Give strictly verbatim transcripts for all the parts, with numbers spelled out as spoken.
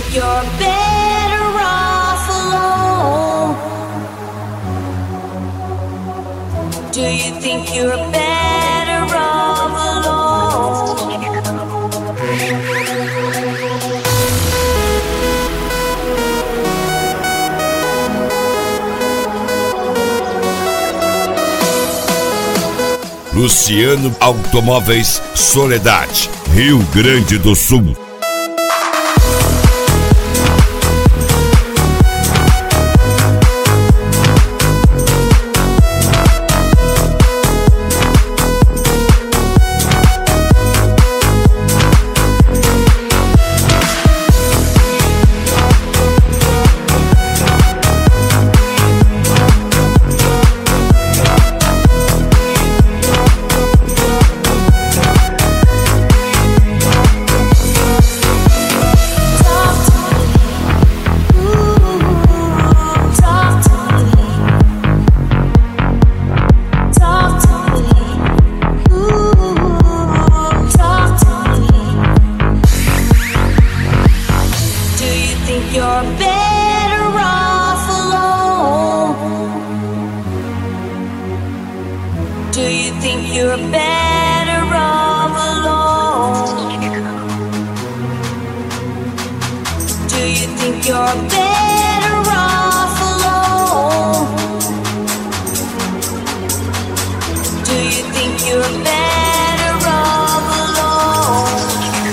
you're better off alone? Do you think you're better off alone? Luciano Automóveis Soledade, Rio Grande do Sul. You're better off alone. Do you think you're better off alone? Do you think you're better off alone? Do you think you're better off alone?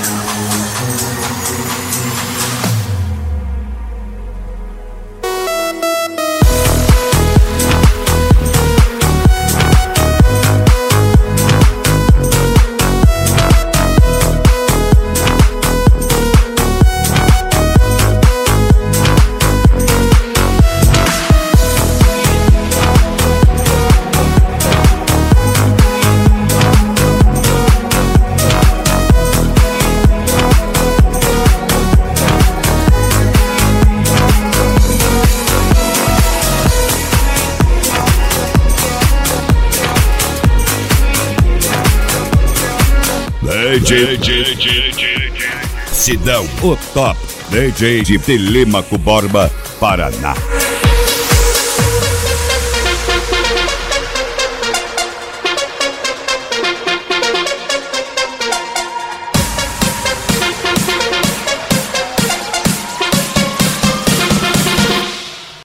D J Sidão, o top D J de Telêmaco Borba, Paraná.